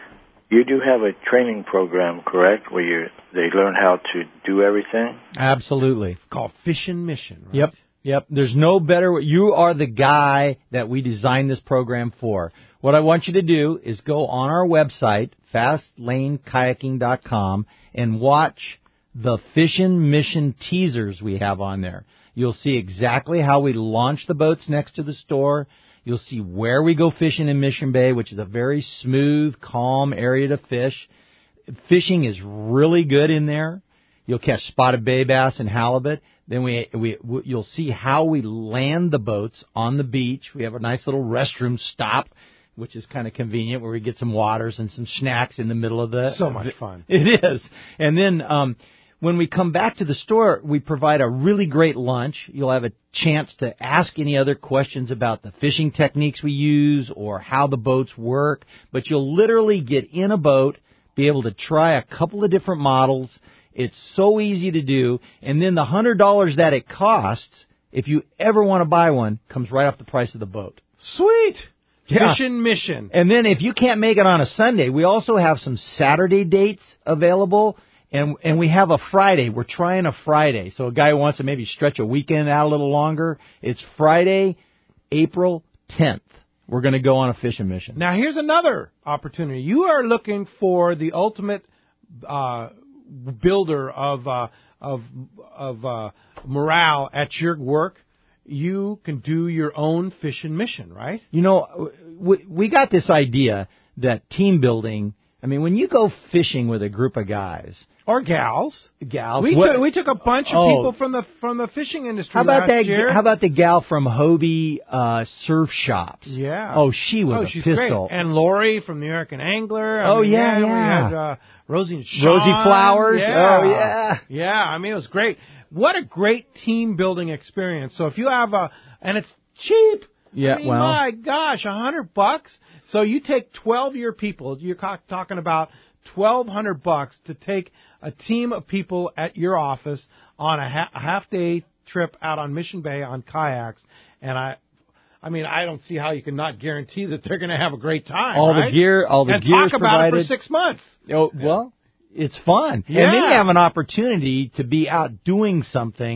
You do have a training program, correct, where you they learn how to do everything? Absolutely. It's called Fishin' Mission, right? Yep, yep. There's no better way. You are the guy that we designed this program for. What I want you to do is go on our website, fast lane kayaking dot com, and watch the Fishin' Mission teasers we have on there. You'll see exactly how we launch the boats next to the store. You'll see where we go fishing in Mission Bay, which is a very smooth, calm area to fish. Fishing is really good in there. You'll catch spotted bay bass and halibut. Then we, we, you'll see how we land the boats on the beach. We have a nice little restroom stop, which is kind of convenient, where we get some waters and some snacks in the middle of the... So much fun. It is. And then um, when we come back to the store, we provide a really great lunch. You'll have a chance to ask any other questions about the fishing techniques we use or how the boats work. But you'll literally get in a boat, be able to try a couple of different models. It's so easy to do. And then the one hundred dollars that it costs, if you ever want to buy one, comes right off the price of the boat. Sweet. Yeah. Fishin' Mission. And then if you can't make it on a Sunday, we also have some Saturday dates available. And and we have a Friday. We're trying a Friday. So a guy who wants to maybe stretch a weekend out a little longer, it's Friday, April tenth. We're going to go on a fishing mission. Now, here's another opportunity. You are looking for the ultimate uh, builder of uh, of of uh, morale at your work. You can do your own fishing mission, right? You know, we, we got this idea that team building, I mean, when you go fishing with a group of guys... Or gals. Gals. We, what, took, we took a bunch of oh, people from the from the fishing industry how about last that, year. How about the gal from Hobie uh, Surf Shops? Yeah. Oh, she was oh, a she's pistol. Great. And Lori from the American Angler. I oh, mean, yeah, yeah. yeah. We had uh, Rosie and Sean. Rosie Flowers. Yeah. Oh, yeah. Yeah, I mean, it was great. What a great team building experience. So if you have a, and it's cheap. Yeah, I mean, well. my gosh, a hundred bucks. So you take twelve of your people. You're talking about twelve hundred bucks to take a team of people at your office on a, ha- a half day trip out on Mission Bay on kayaks. And I, I mean, I don't see how you can not guarantee that they're going to have a great time. All right? the gear, all the and gear talk is about provided. it for six months. Oh, well, it's fun. Yeah. And then you have an opportunity to be out doing something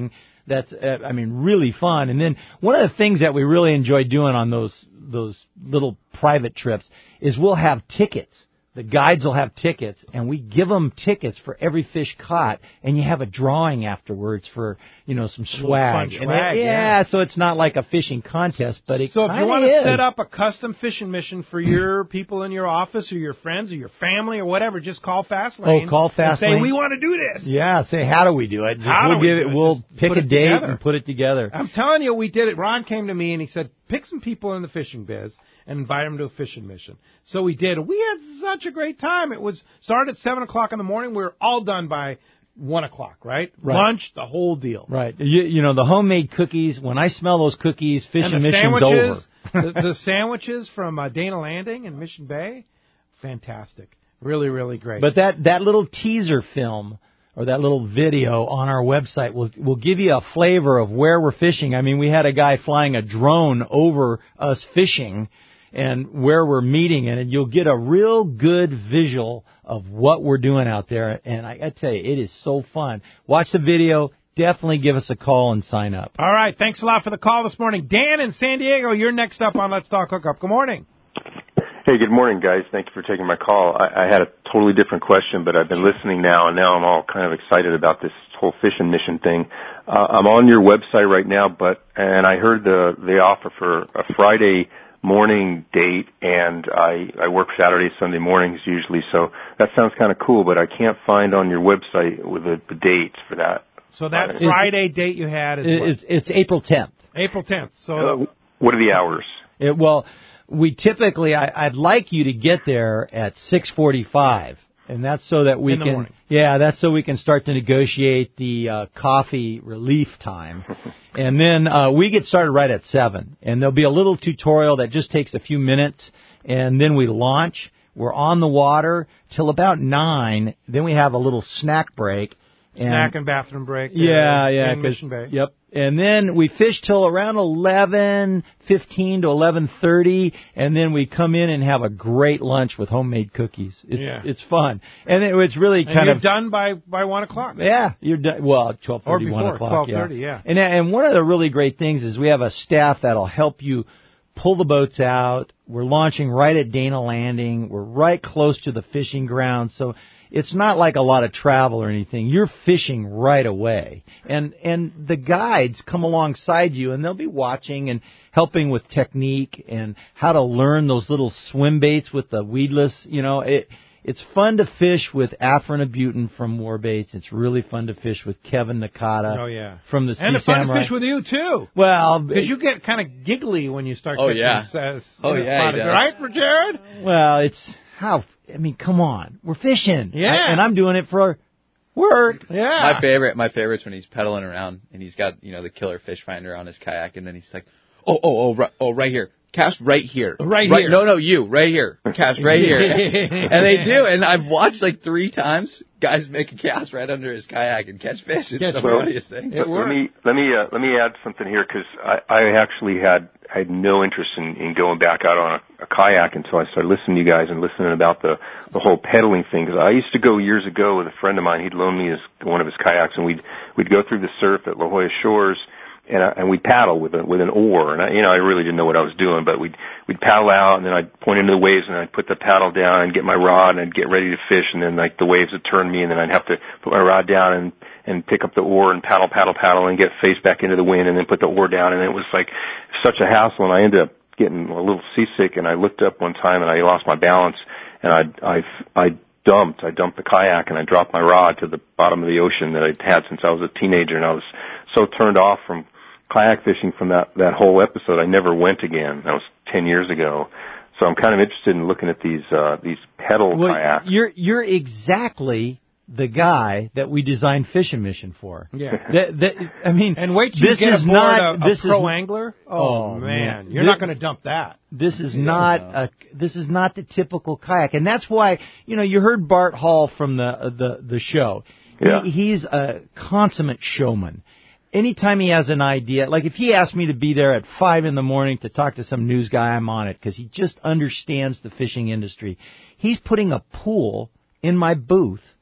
that's, uh, I mean, really fun. And then one of the things that we really enjoy doing on those those little private trips is we'll have tickets. The guides will have tickets, and we give them tickets for every fish caught, and you have a drawing afterwards for, you know, some swag. Fun And swag it, yeah. yeah, so it's not like a fishing contest, but it So if you want to set up a custom fishing mission for your people in your office or your friends or your family or whatever, just call Fastlane. Oh, call Fastlane. And say, we want to do this. Yeah, say, how do we do it? Just, How we'll do we give do it, it? we'll Just pick put a it date together. and put it together. I'm telling you, we did it. Ron came to me and he said, pick some people in the fishing biz and invite them to a fishing mission. So we did. We had such a great time. It was started at seven o'clock in the morning. We were all done by one o'clock, right? Right. Lunch, the whole deal. Right. You, you know, the homemade cookies, when I smell those cookies, fishing and the mission's sandwiches, over. the, the sandwiches from uh, Dana Landing and Mission Bay, fantastic. Really, really great. But that, that little teaser film or that little video on our website will will give you a flavor of where we're fishing. I mean, we had a guy flying a drone over us fishing and where we're meeting, and you'll get a real good visual of what we're doing out there. And I, I tell you, it is so fun. Watch the video. Definitely give us a call and sign up. All right. Thanks a lot for the call this morning. Dan in San Diego, you're next up on Let's Talk Hookup. Good morning. Hey, good morning, guys. Thank you for taking my call. I, I had a totally different question, but I've been listening now, and now I'm all kind of excited about this whole fishing mission thing. Uh, I'm on your website right now, but and I heard the the offer for a Friday morning date, and I, I work Saturday, Sunday mornings usually, so that sounds kind of cool, but I can't find on your website with the, the dates for that. So that Uh, Friday date you had is what? It's, it's April tenth. April tenth. So Uh, what are the hours? It, well, we typically, I, I'd like you to get there at six forty-five, and that's so that we In the can, morning. yeah, that's so we can start to negotiate the uh, coffee relief time, and then uh, we get started right at seven, and there'll be a little tutorial that just takes a few minutes, and then we launch. We're on the water till about nine. Then we have a little snack break. And, snack and bathroom break. uh, yeah, yeah, in 'cause- Mission Bay. yep. And then we fish till around eleven fifteen to eleven thirty, and then we come in and have a great lunch with homemade cookies. It's Yeah. it's fun, and it, it's really And kind you're of done by by one o'clock. yeah. You're done. Well, twelve Or thirty, one before, o'clock. twelve yeah. thirty, yeah. And and one of the really great things is we have a staff that'll help you pull the boats out. We're launching right at Dana Landing. We're right close to the fishing ground, so it's not like a lot of travel or anything. You're fishing right away. And and the guides come alongside you, and they'll be watching and helping with technique and how to learn those little swim baits with the weedless. You know, it it's fun to fish with Afro-Nabutin from Warbaits. It's really fun to fish with Kevin Nakata Oh, yeah. from the Sea And it's fun to Samurai. fish with you, too. Well, Because you get kind of giggly when you start Oh, catching yeah. uh, Oh, uh, yeah, he spotted. does. Right, for Jared? Well, it's how, I mean, come on. We're fishing. Yeah. I- and I'm doing it for work. Yeah. My favorite, my favorite's when he's pedaling around and he's got, you know, the killer fish finder on his kayak, and then he's like, oh, oh, oh, right, oh, right here. Cast right here. Right here. No, no, you. Right here. Cast right here. And they do. And I've watched like three times guys make a cast right under his kayak and catch fish. It's the Well, funniest thing. let, let me let me uh, let me add something here, because I, I actually had had no interest in, in going back out on a, a kayak until I started listening to you guys and listening about the the whole pedaling thing. Because I used to go years ago with a friend of mine. He'd loan me his one of his kayaks, and we'd we'd go through the surf at La Jolla Shores. And, I, and we'd paddle with a, with an oar, and I, you know, I really didn't know what I was doing, but we'd, we'd paddle out, and then I'd point into the waves, and I'd put the paddle down and get my rod, and I'd get ready to fish, and then like the waves would turn me, and then I'd have to put my rod down and, and pick up the oar and paddle, paddle, paddle, and get face back into the wind, and then put the oar down, and it was like such a hassle, and I ended up getting a little seasick, and I looked up one time, and I lost my balance, and I, I, I dumped, I dumped the kayak, and I dropped my rod to the bottom of the ocean that I'd had since I was a teenager, and I was so turned off from kayak fishing from that that whole episode. I never went again. That was ten years ago. So I'm kind of interested in looking at these uh these pedal Well, kayaks. you're you're exactly the guy that we designed Fishing Mission for. Yeah. That, that, I mean, And wait till this you get is aboard not a, a this pro is, angler. Oh, Oh, man. man. You're Thi- not going to dump that. This is Yeah. not a this is not the typical kayak, and that's why you know you heard Bart Hall from the uh, the the show. Yeah. He, he's a consummate showman. Anytime he has an idea, like if he asked me to be there at five in the morning to talk to some news guy, I'm on it because he just understands the fishing industry. He's putting a pool in my booth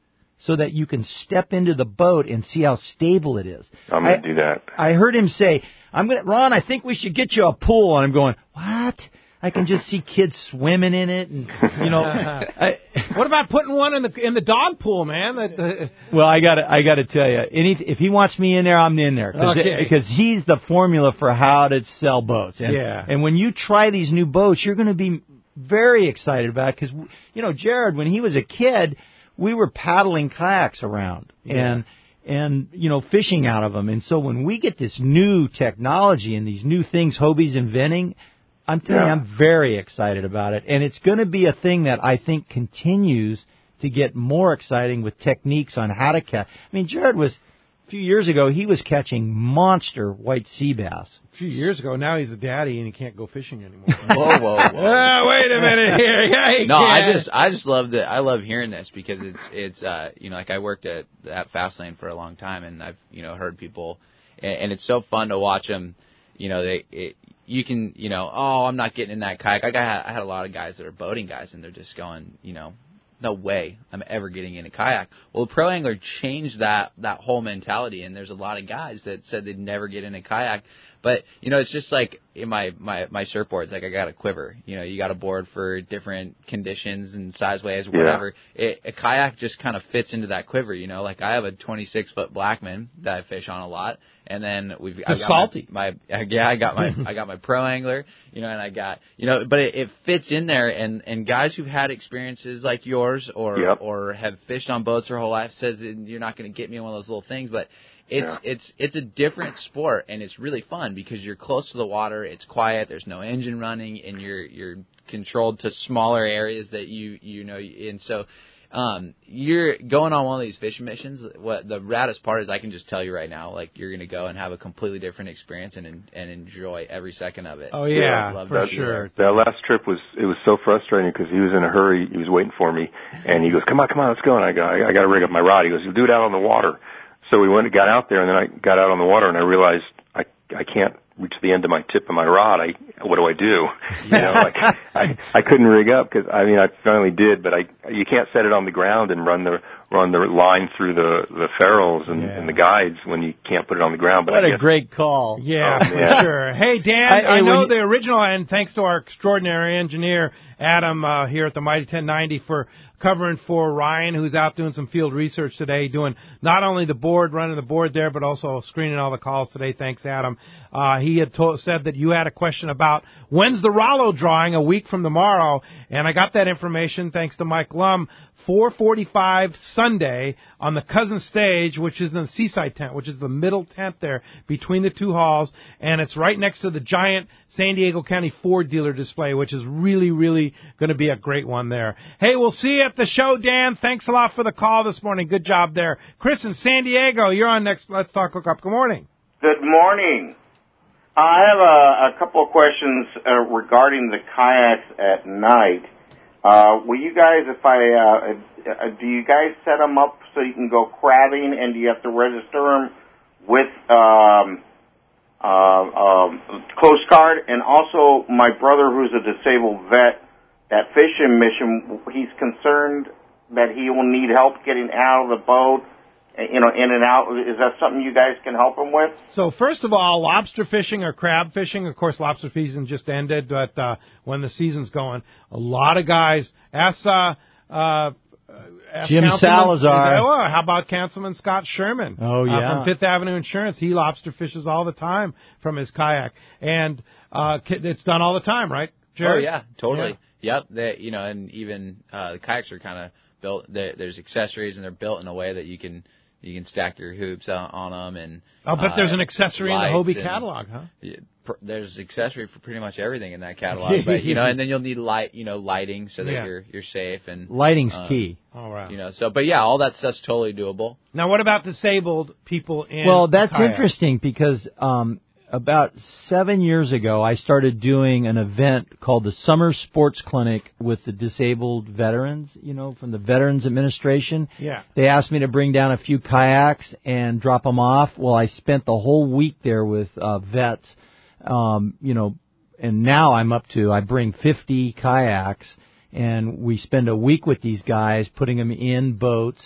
so that you can step into the boat and see how stable it is. I'm going to do that. I heard him say, "I'm going to, Ron, I think we should get you a pool." And I'm going, "What?" I can just see kids swimming in it, and you know. I, what about putting one in the in the dog pool, man? That, uh, well, I got to I got to tell you, any if he wants me in there, I'm in there because okay. because he's the formula for how to sell boats. And, yeah. And when you try these new boats, you're going to be very excited about it because you know, Jared, when he was a kid, we were paddling kayaks around yeah. and. And, you know, fishing out of them. And so when we get this new technology and these new things Hobie's inventing, I'm telling yeah. you, I'm very excited about it. And it's going to be a thing that I think continues to get more exciting with techniques on how to catch. I mean, Jared was, a few years ago, he was catching monster white sea bass. A few years ago, now he's a daddy and he can't go fishing anymore. whoa, whoa, whoa! uh, wait a minute here. Yeah, he no, can. I just, I just love that. I love hearing this because it's, it's, uh, you know, like I worked at at Fastlane for a long time, and I've, you know, heard people, and, and it's so fun to watch them. You know, they, it, you can, you know, oh, I'm not getting in that kayak. Like I had, I had a lot of guys that are boating guys, and they're just going, you know, no way I'm ever getting in a kayak. Well, the Pro Angler changed that that whole mentality, and there's a lot of guys that said they'd never get in a kayak. But, you know, it's just like in my, my, my surfboards, like I got a quiver. You know, you got a board for different conditions and size ways, whatever. Yeah. It, a kayak just kind of fits into that quiver, you know. Like I have a twenty-six foot Blackman that I fish on a lot. And then we've got salty. My, my yeah, I got my I got my Pro Angler, you know, and I got you know, but it, it fits in there. And, and guys who've had experiences like yours or yep. or have fished on boats their whole life says you're not going to get me in one of those little things, but it's yeah. it's it's a different sport, and it's really fun because you're close to the water. It's quiet. There's no engine running, and you're you're controlled to smaller areas that you you know, and so. Um, you're going on one of these fishing missions. What the raddest part is, I can just tell you right now, like you're going to go and have a completely different experience and and enjoy every second of it. Oh so yeah, I'd love for to sure. That last trip was it was so frustrating because he was in a hurry. He was waiting for me, and he goes, "Come on, come on, let's go." And I go, "I, I got to rig up my rod." He goes, "You'll do it out on the water." So we went and got out there, and then I got out on the water, and I realized I I can't reach the end of my tip of my rod. I what do I do? You know, like I I couldn't rig up because I mean I finally did, but I you can't set it on the ground and run the run the line through the the ferrules and, yeah. and the guides when you can't put it on the ground. But what I a guess, great call! Yeah, oh, for yeah. sure. Hey Dan, I, I, I know you, the original, and thanks to our extraordinary engineer Adam uh, here at the Mighty ten ninety for covering for Ryan, who's out doing some field research today, doing not only the board, running the board there, but also screening all the calls today. Thanks, Adam. Uh, he had told, said that you had a question about when's the Rollo drawing, a week from tomorrow, and I got that information thanks to Mike Lum. four forty-five Sunday on the Cousin Stage, which is in the Seaside tent, which is the middle tent there between the two halls, and it's right next to the giant San Diego County Ford dealer display, which is really, really going to be a great one there. Hey, we'll see you at the show, Dan. Thanks a lot for the call this morning. Good job there. Chris in San Diego, you're on next Let's Talk Hookup. Good morning. Good morning. I have a, a couple of questions uh, regarding the kayaks at night. Uh, will you guys, if I, uh, uh, do you guys set them up so you can go crabbing, and do you have to register them with, um, uh, um, Coast Guard? And also, my brother, who's a disabled vet, that fishing mission, he's concerned that he will need help getting out of the boat, you know, in and out. Is that something you guys can help him with? So first of all, lobster fishing or crab fishing, of course, lobster season just ended, but uh, when the season's going, a lot of guys, ask, uh, uh, ask Jim Councilman, Salazar. Oh, how about Councilman Scott Sherman? Oh, yeah. Uh, from Fifth Avenue Insurance. He lobster fishes all the time from his kayak. And uh, it's done all the time, right, Jerry? Oh, yeah, totally. Yeah. Yep. They, you know, and even uh, the kayaks are kind of built, there's accessories, and they're built in a way that you can, You can stack your hoops on, on them, and I'll bet uh, there's an accessory in the Hobie and, catalog, huh? Yeah, pr- there's accessory for pretty much everything in that catalog, but you know, and then you'll need light, you know, lighting so that Yeah. you're you're safe and lighting's um, key. All right. You know, so but yeah, all that stuff's totally doable. Now, what about disabled people in? Well, that's kayak? interesting because um, about seven years ago, I started doing an event called the Summer Sports Clinic with the disabled veterans, you know, from the Veterans Administration. Yeah. They asked me to bring down a few kayaks and drop them off. Well, I spent the whole week there with uh, vets, um, you know, and now I'm up to, I bring fifty kayaks, and we spend a week with these guys, putting them in boats,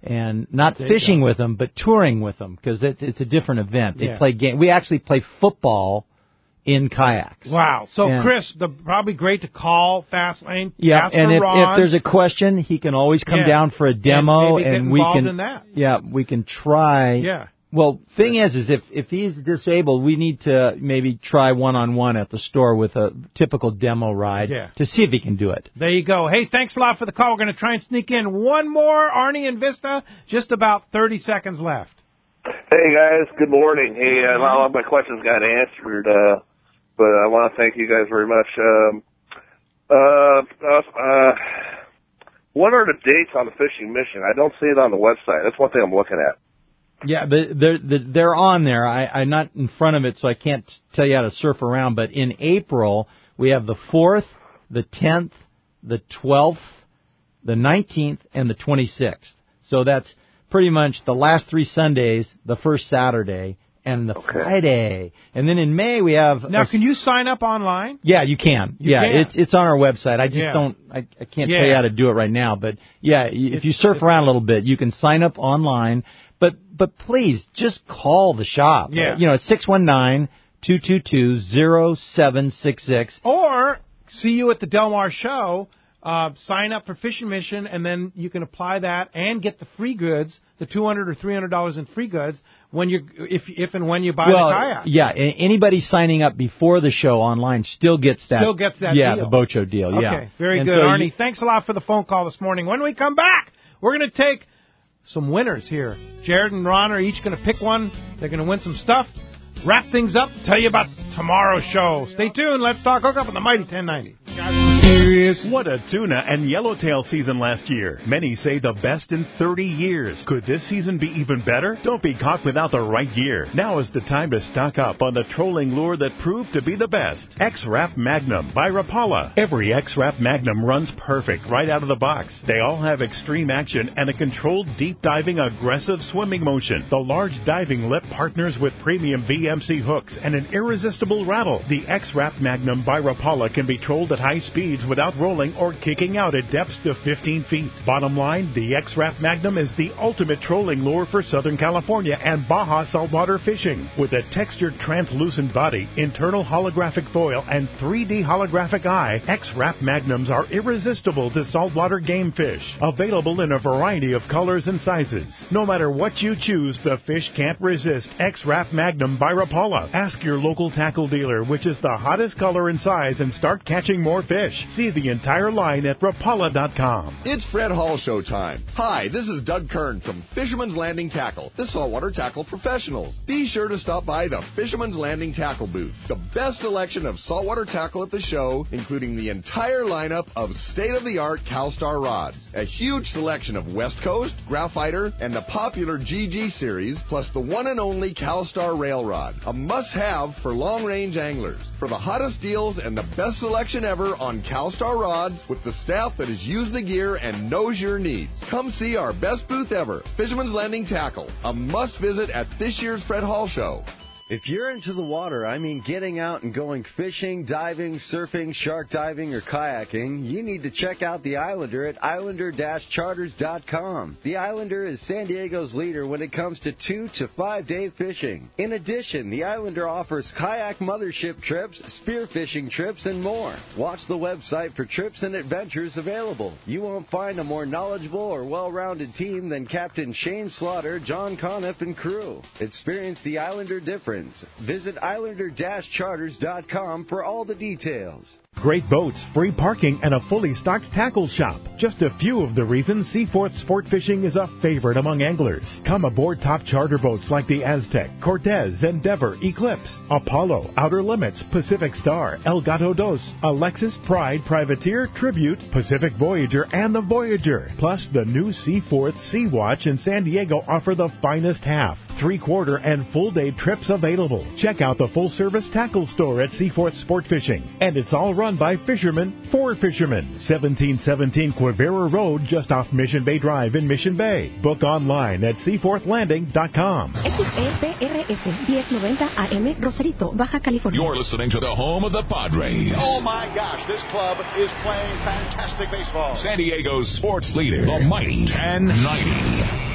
and not There you fishing go. with them, but touring with them because it's, it's a different event. They Yeah. play game. We actually play football in kayaks. Wow. So, And- Chris, the probably great to call Fastlane. Yeah, ask and for if, Ron. if there's a question, he can always come Yeah. down for a And demo, maybe get and we involved can. in that. Yeah, we can try. Yeah. Well, thing is, is if if he's disabled, we need to maybe try one on one at the store with a typical demo ride Yeah. to see if he can do it. There you go. Hey, thanks a lot for the call. We're going to try and sneak in one more, Arnie and Vista. Just about thirty seconds left. Hey guys, good morning. Hey, uh, a lot of my questions got answered, uh, but I want to thank you guys very much. Um, uh, uh, what are the dates on the fishing mission? I don't see it on the website. That's one thing I'm looking at. Yeah, but they're they're on there. I, I'm not in front of it, so I can't tell you how to surf around. But in April, we have the fourth, the tenth, the twelfth, the nineteenth, and the twenty-sixth. So that's pretty much the last three Sundays, the first Saturday, and the Friday. And then in May, we have... Now, a- can you sign up online? Yeah, you can. You yeah, can. it's it's on our website. I just Yeah. don't... I, I can't Yeah. tell you how to do it right now. But, yeah, y- if It's- you surf around a little bit, you can sign up online. But but please, just call the shop. Yeah. You know, it's six one nine, two two two, zero seven six six. Or see you at the Del Mar show. Uh, sign up for Fishing Mission, and then you can apply that and get the free goods, the two hundred or three hundred dollars in free goods when you if if and when you buy well, the kayak. yeah, a- anybody signing up before the show online still gets that. Still gets that Yeah, deal. the Bocho deal. Yeah. Okay, very And good, so you- Arnie. Thanks a lot for the phone call this morning. When we come back, we're going to take some winners here. Jared and Ron are each going to pick one. They're going to win some stuff. Wrap things up. Tell you about tomorrow's show. Stay tuned. Let's talk hookup on the Mighty ten ninety. What a tuna and yellowtail season last year. Many say the best in thirty years. Could this season be even better? Don't be caught without the right gear. Now is the time to stock up on the trolling lure that proved to be the best. X-Rap Magnum by Rapala. Every X-Rap Magnum runs perfect right out of the box. They all have extreme action and a controlled deep diving aggressive swimming motion. The large diving lip partners with premium V M C hooks and an irresistible rattle. The X-Rap Magnum by Rapala can be trolled at high speeds without rolling or kicking out at depths to fifteen feet. Bottom line, the X-Rap Magnum is the ultimate trolling lure for Southern California and Baja saltwater fishing. With a textured translucent body, internal holographic foil, and three D holographic eye, X-Rap Magnums are irresistible to saltwater game fish. Available in a variety of colors and sizes. No matter what you choose, the fish can't resist X-Rap Magnum by Rapala. Ask your local tackle dealer which is the hottest color and size and start catching more fish. See the entire line at rapala dot com. It's Fred Hall Show time. Hi, this is Doug Kern from Fisherman's Landing Tackle, the saltwater tackle professionals. Be sure to stop by the Fisherman's Landing Tackle booth. The best selection of saltwater tackle at the show, including the entire lineup of state-of-the-art CalStar rods. A huge selection of West Coast, Graphiter, and the popular G G series, plus the one and only CalStar rail rod. A must-have for long-range anglers. For the hottest deals and the best selection ever on CalStar rods with the staff that has used the gear and knows your needs. Come see our best booth ever, Fisherman's Landing Tackle, a must visit at this year's Fred Hall Show. If you're into the water, I mean getting out and going fishing, diving, surfing, shark diving, or kayaking, you need to check out the Islander at islander dash charters dot com. The Islander is San Diego's leader when it comes to two to five day fishing. In addition, the Islander offers kayak mothership trips, spearfishing trips, and more. Watch the website for trips and adventures available. You won't find a more knowledgeable or well-rounded team than Captain Shane Slaughter, John Conniff, and crew. Experience the Islander difference. Visit islander dash charters dot com for all the details. Great boats, free parking, and a fully stocked tackle shop. Just a few of the reasons Seaforth Sport Fishing is a favorite among anglers. Come aboard top charter boats like the Aztec, Cortez, Endeavor, Eclipse, Apollo, Outer Limits, Pacific Star, El Gato Dos, Alexis, Pride, Privateer, Tribute, Pacific Voyager, and the Voyager. Plus, the new Seaforth Sea Watch in San Diego offer the finest half, three-quarter, and full-day trips available. Check out the full-service tackle store at Seaforth Sport Fishing. And it's all run by fishermen for fishermen. seventeen seventeen Quivira Road, just off Mission Bay Drive in Mission Bay. Book online at seaforth landing dot com. X E P R S ten ninety A M, Rosarito, Baja California. You're listening to the home of the Padres. Oh my gosh, this club is playing fantastic baseball. San Diego's sports leader, the Mighty ten ninety.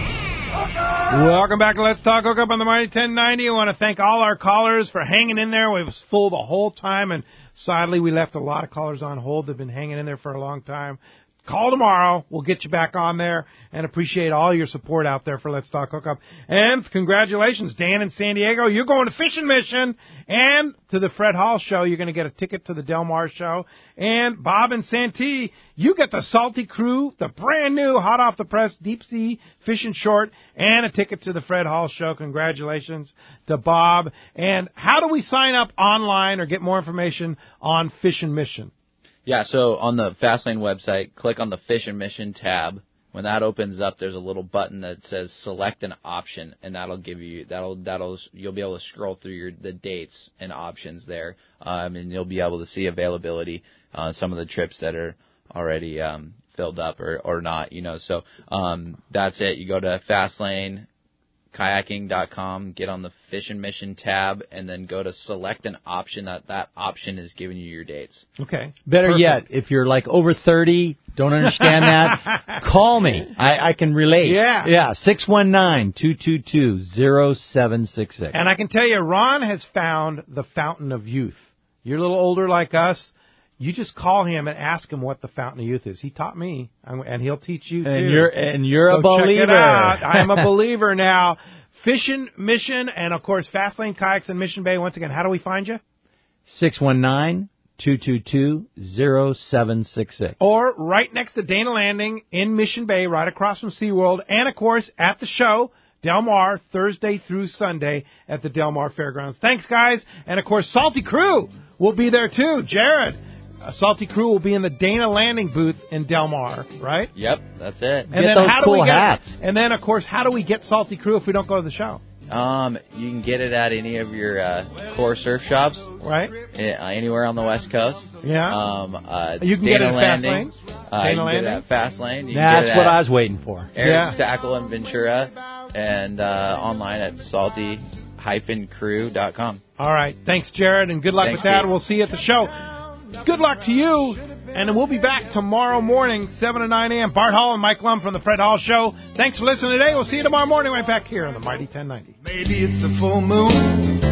Welcome back to Let's Talk Hookup on the Mighty ten ninety. I want to thank all our callers for hanging in there. We was full the whole time, and sadly, we left a lot of callers on hold. They've been hanging in there for a long time. Call tomorrow. We'll get you back on there, and appreciate all your support out there for Let's Talk Hookup. And congratulations, Dan in San Diego. You're going to Fishing Mission and to the Fred Hall Show. You're going to get a ticket to the Del Mar Show. And Bob and Santee, you get the Salty Crew, the brand new, hot off the press, deep sea fishing short, and a ticket to the Fred Hall Show. Congratulations to Bob. And how do we sign up online or get more information on Fishing Mission? Yeah, so on the Fastlane website, click on the Fishing Mission tab. When that opens up, there's a little button that says select an option, and that'll give you that'll that'll you'll be able to scroll through your the dates and options there, um, and you'll be able to see availability on uh, some of the trips that are already um, filled up or or not. You know, so um, that's it. You go to Fastlane kayaking dot com, get on the Fishing Mission tab, and then go to select an option. That that option is giving you your dates. Okay. Better Perfect. yet, if you're like over thirty, don't understand that, call me. I, I can relate. Yeah. Yeah, six one nine, two two two, zero seven six six. And I can tell you, Ron has found the fountain of youth. You're a little older like us. You just call him and ask him what the fountain of youth is. He taught me, and he'll teach you too. And you're and you're so a believer. Check it out. I'm a believer now. Fishing Mission and of course Fastlane Kayaks in Mission Bay. Once again, how do we find you? six one nine, two two two, zero seven six six. Or right next to Dana Landing in Mission Bay, right across from SeaWorld, and of course at the show. Del Mar, Thursday through Sunday at the Del Mar Fairgrounds. Thanks, guys. And, of course, Salty Crew will be there, too. Jared, uh, Salty Crew will be in the Dana Landing booth in Del Mar, right? Yep, that's it. And Get then those how cool do we get, hats. And then, of course, how do we get Salty Crew if we don't go to the show? Um, you can get it at any of your uh, core surf shops, right? Uh, anywhere on the West Coast. Yeah. Um, uh, You can Dana get it at Landing. Fastlane. Uh, Dana you can Landing. get it at Fastlane. You That's can get it what at I was waiting for. Eric Yeah. Stackle in Ventura, and uh, online at salty dash crew dot com. All right. Thanks, Jared, and good luck Thanks, with that. Pete. We'll see you at the show. Good luck to you. And we'll be back tomorrow morning, seven to nine a.m. Bart Hall and Mike Lum from the Fred Hall Show. Thanks for listening today. We'll see you tomorrow morning right back here on the Mighty ten ninety. Maybe it's the full moon.